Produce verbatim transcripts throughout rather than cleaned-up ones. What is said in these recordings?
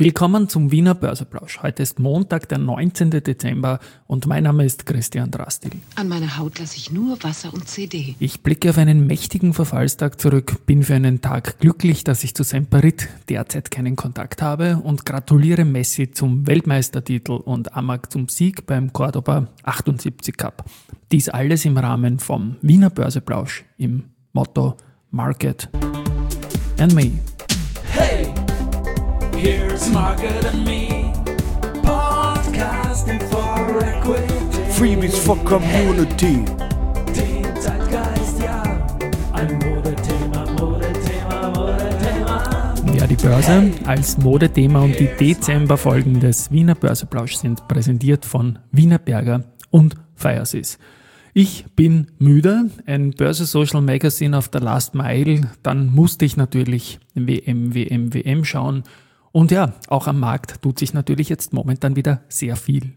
Willkommen zum Wiener Börseplausch. Heute ist Montag, der neunzehnten Dezember und mein Name ist Christian Drastil. An meiner Haut lasse ich nur Wasser und C D. Ich blicke auf einen mächtigen Verfallstag zurück, bin für einen Tag glücklich, dass ich zu Semperit derzeit keinen Kontakt habe und gratuliere Messi zum Weltmeistertitel und Amag zum Sieg beim Cordoba achtundsiebzig Cup. Dies alles im Rahmen vom Wiener Börseplausch im Motto Market and Me. Hey! Here's Market and Me, podcasting for equity. Freebies for Community. Den Zeitgeist, ja, ein Modethema, Modethema, Modethema. Ja, die Börse als Modethema und die Dezemberfolgen des Wiener Börseplausch sind präsentiert von Wienerberger und Firesys. Ich bin müde, ein Börse-Social Magazine auf der Last Mile, dann musste ich natürlich W M, W M, W M schauen. Und ja, auch am Markt tut sich natürlich jetzt momentan wieder sehr viel.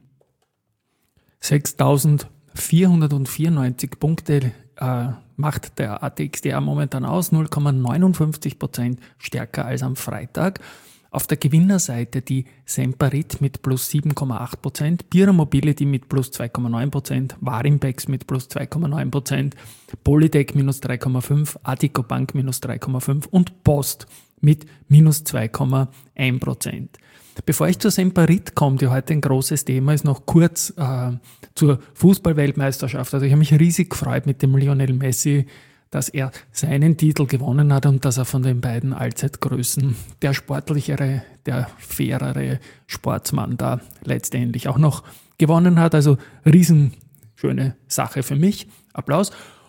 sechstausendvierhundertvierundneunzig Punkte äh, macht der A T X T A momentan aus, null Komma neunundfünfzig Prozent stärker als am Freitag. Auf der Gewinnerseite die Semperit mit plus sieben Komma acht Prozent, Bira Mobility mit plus zwei Komma neun Prozent, Warimpex mit plus zwei Komma neun Prozent, Polytech minus drei Komma fünf, Addiko Bank minus drei Komma fünf und Post mit minus zwei Komma eins Prozent. Bevor ich zur Semperit komme, die heute ein großes Thema ist, noch kurz äh, zur Fußball-Weltmeisterschaft. Also ich habe mich riesig gefreut mit dem Lionel Messi, dass er seinen Titel gewonnen hat und dass er von den beiden Allzeitgrößen der sportlichere, der fairere Sportsmann da letztendlich auch noch gewonnen hat. Also riesenschöne Sache für mich. Applaus.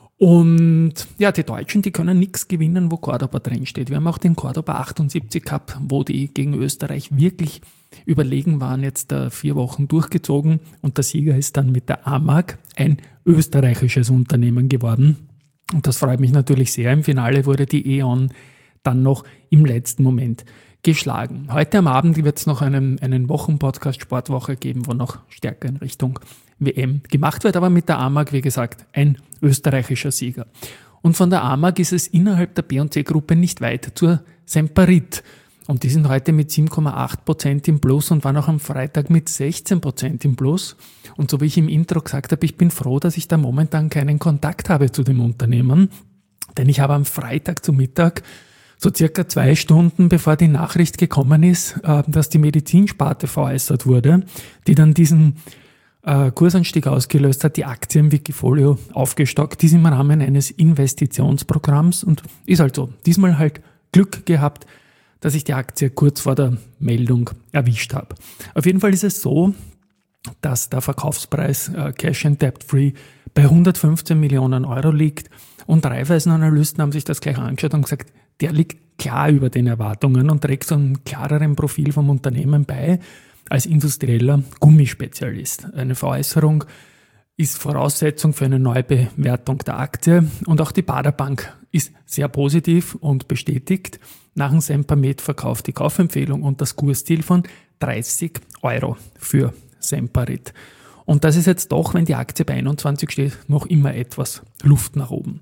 Und ja, die Deutschen, die können nichts gewinnen, wo Cordoba drin steht. Wir haben auch den Cordoba achtundsiebzig Cup, wo die gegen Österreich wirklich überlegen waren, jetzt uh, vier Wochen durchgezogen und der Sieger ist dann mit der Amag ein österreichisches Unternehmen geworden. Und das freut mich natürlich sehr. Im Finale wurde die E.ON dann noch im letzten Moment geschlagen. Heute am Abend wird es noch einen, einen Wochenpodcast Sportwoche geben, wo noch stärker in Richtung W M gemacht wird. Aber mit der Amag, wie gesagt, ein österreichischer Sieger. Und von der Amag ist es innerhalb der B und C-Gruppe nicht weit zur Semperit. Und die sind heute mit sieben Komma acht Prozent im Plus und waren auch am Freitag mit sechzehn Prozent im Plus. Und so wie ich im Intro gesagt habe, ich bin froh, dass ich da momentan keinen Kontakt habe zu dem Unternehmen. Denn ich habe am Freitag zu Mittag, so circa zwei Stunden bevor die Nachricht gekommen ist, dass die Medizinsparte veräußert wurde, die dann diesen Kursanstieg ausgelöst hat, die Aktie im Wikifolio aufgestockt, dies im Rahmen eines Investitionsprogramms und ist halt so. Diesmal halt Glück gehabt, dass ich die Aktie kurz vor der Meldung erwischt habe. Auf jeden Fall ist es so, dass der Verkaufspreis äh, Cash and Debt Free bei hundertfünfzehn Millionen Euro liegt und Raiffeisen-Analysten haben sich das gleich angeschaut und gesagt, der liegt klar über den Erwartungen und trägt so einen klareren Profil vom Unternehmen bei als industrieller Gummispezialist. Eine Veräußerung ist Voraussetzung für eine Neubewertung der Aktie und auch die Baader Bank ist sehr positiv und bestätigt nach dem Sempermed-Verkauf die Kaufempfehlung und das Kursziel von dreißig Euro für Semperit. Und das ist jetzt doch, wenn die Aktie bei einundzwanzig steht, noch immer etwas Luft nach oben.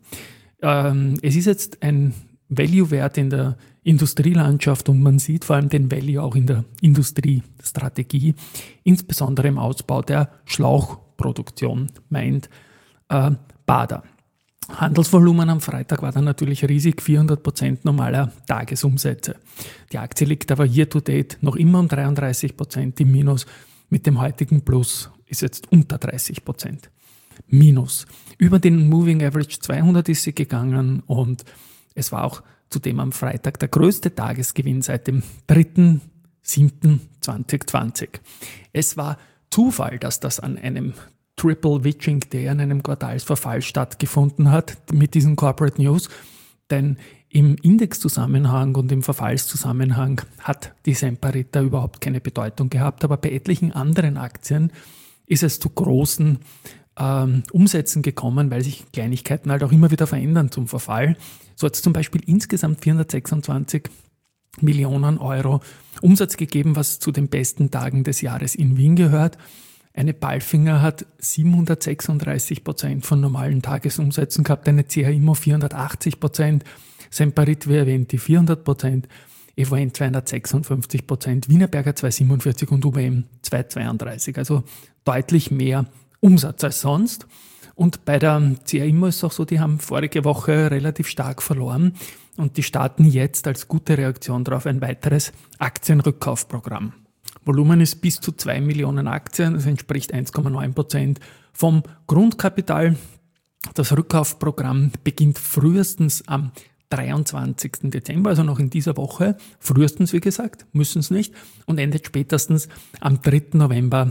Ähm, es ist jetzt ein Value-Wert in der Industrielandschaft und man sieht vor allem den Value auch in der Industriestrategie, insbesondere im Ausbau der Schlauchproduktion, meint äh, Baader. Handelsvolumen am Freitag war dann natürlich riesig, vierhundert Prozent normaler Tagesumsätze. Die Aktie liegt aber year to date noch immer um dreiunddreißig Prozent im Minus. Mit dem heutigen Plus ist jetzt unter dreißig Prozent Minus. Über den Moving Average zweihundert ist sie gegangen und es war auch zudem am Freitag der größte Tagesgewinn seit dem dritten siebten zweitausendzwanzig. Es war Zufall, dass das an einem Triple Witching Day, an einem Quartalsverfall stattgefunden hat mit diesen Corporate News, denn im Indexzusammenhang und im Verfallszusammenhang hat die Semperit da überhaupt keine Bedeutung gehabt, aber bei etlichen anderen Aktien ist es zu großen ähm, Umsätzen gekommen, weil sich Kleinigkeiten halt auch immer wieder verändern zum Verfall. So hat es zum Beispiel insgesamt vierhundertsechsundzwanzig Millionen Euro Umsatz gegeben, was zu den besten Tagen des Jahres in Wien gehört. Eine Palfinger hat siebenhundertsechsunddreißig Prozent von normalen Tagesumsätzen gehabt, eine C H I M O vierhundertachtzig Prozent, Semperit, wie erwähnt, die vierhundert Prozent. Evoent zweihundertsechsundfünfzig Prozent, Wienerberger zweihundertsiebenundvierzig und U B M zweihundertzweiunddreißig. Also deutlich mehr Umsatz als sonst. Und bei der C A Immo ist es auch so, die haben vorige Woche relativ stark verloren und die starten jetzt als gute Reaktion darauf ein weiteres Aktienrückkaufprogramm. Volumen ist bis zu zwei Millionen Aktien, das entspricht eins Komma neun Prozent vom Grundkapital. Das Rückkaufprogramm beginnt frühestens am dreiundzwanzigsten Dezember, also noch in dieser Woche, frühestens wie gesagt, müssen es nicht, und endet spätestens am dritten November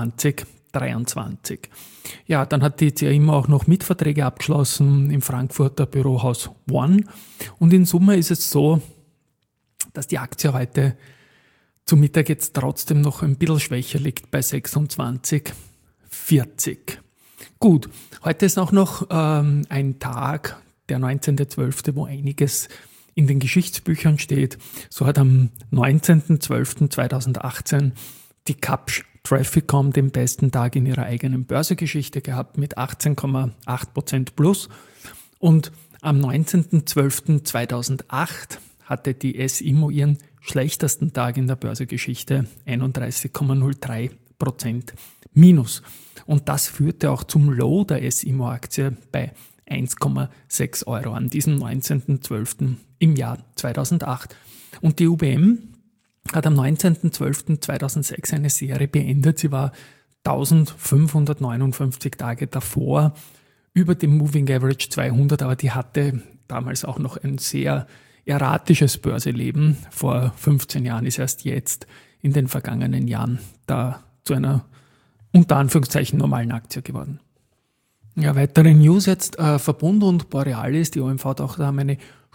zweitausenddreiundzwanzig. Ja, dann hat die C A Immo auch noch Mietverträge abgeschlossen im Frankfurter Bürohaus One und in Summe ist es so, dass die Aktie heute zu Mittag jetzt trotzdem noch ein bisschen schwächer liegt bei sechsundzwanzig Komma vierzig. Gut, heute ist auch noch ähm, ein Tag, der neunzehnten zwölften, wo einiges in den Geschichtsbüchern steht. So hat am neunzehnten zwölften zweitausendachtzehn die Kapsch Trafficom den besten Tag in ihrer eigenen Börsegeschichte gehabt mit achtzehn Komma acht Prozent plus. Und am neunzehnten zwölften zweitausendacht hatte die S-Immo ihren schlechtesten Tag in der Börsegeschichte, einunddreißig Komma null drei Prozent minus. Und das führte auch zum Low der S-Immo-Aktie bei eins Komma sechs Euro an diesem neunzehnten zwölften im Jahr zweitausendacht. Und die U B M hat am neunzehnten zwölften zweitausendsechs eine Serie beendet. Sie war eintausendfünfhundertneunundfünfzig Tage davor über dem Moving Average zweihundert, aber die hatte damals auch noch ein sehr erratisches Börseleben. Vor fünfzehn Jahren ist erst jetzt in den vergangenen Jahren da zu einer unter Anführungszeichen normalen Aktie geworden. Ja, weitere News jetzt, äh, Verbund und Borealis, die O M V hat auch da eine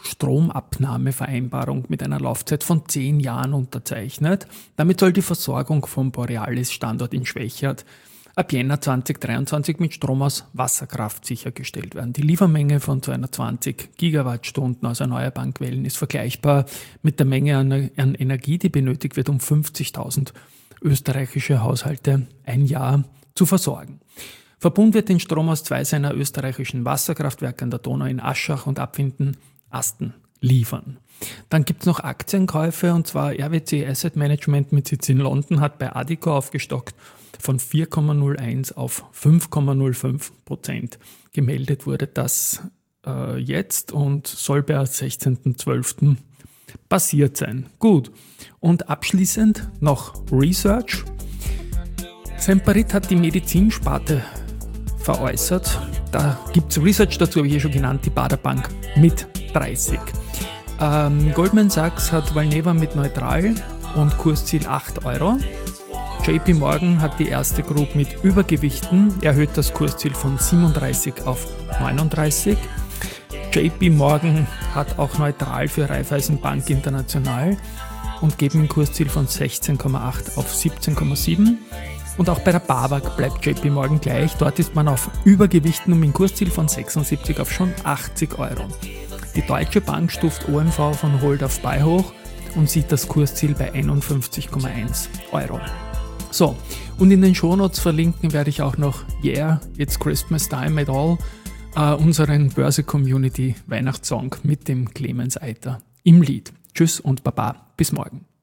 Stromabnahmevereinbarung mit einer Laufzeit von zehn Jahren unterzeichnet. Damit soll die Versorgung vom Borealis Standort in Schwechat ab Jänner zweitausenddreiundzwanzig mit Strom aus Wasserkraft sichergestellt werden. Die Liefermenge von zweihundertzwanzig Gigawattstunden aus erneuerbaren Quellen ist vergleichbar mit der Menge an, an Energie, die benötigt wird, um fünfzigtausend österreichische Haushalte ein Jahr zu versorgen. Verbund wird den Strom aus zwei seiner österreichischen Wasserkraftwerke an der Donau in Aschach und Abwinden-Asten liefern. Dann gibt es noch Aktienkäufe, und zwar R W C Asset Management mit Sitz in London hat bei Addiko aufgestockt von vier Komma null eins auf fünf Komma null fünf Prozent. Gemeldet wurde das äh, jetzt und soll per sechzehnten zwölften passiert sein. Gut, und abschließend noch Research. Semperit hat die Medizinsparte veräußert. Da gibt es Research dazu, habe ich ja schon genannt, die Baader Bank mit dreißig. Ähm, Goldman Sachs hat Valneva mit neutral und Kursziel acht Euro. J P Morgan hat die erste Group mit Übergewichten, erhöht das Kursziel von siebenunddreißig auf neununddreißig. J P Morgan hat auch neutral für Raiffeisenbank International und geben ein Kursziel von sechzehn Komma acht auf siebzehn Komma sieben. Und auch bei der BAWAG bleibt J P Morgan gleich. Dort ist man auf Übergewichten um ein Kursziel von sechsundsiebzig auf schon achtzig Euro. Die Deutsche Bank stuft O M V von Hold auf Buy hoch und sieht das Kursziel bei einundfünfzig Komma eins Euro. So, und in den Shownotes verlinken werde ich auch noch Yeah, It's Christmas Time at All, uh, unseren Börse-Community-Weihnachtssong mit dem Clemens Eiter im Lied. Tschüss und Baba, bis morgen.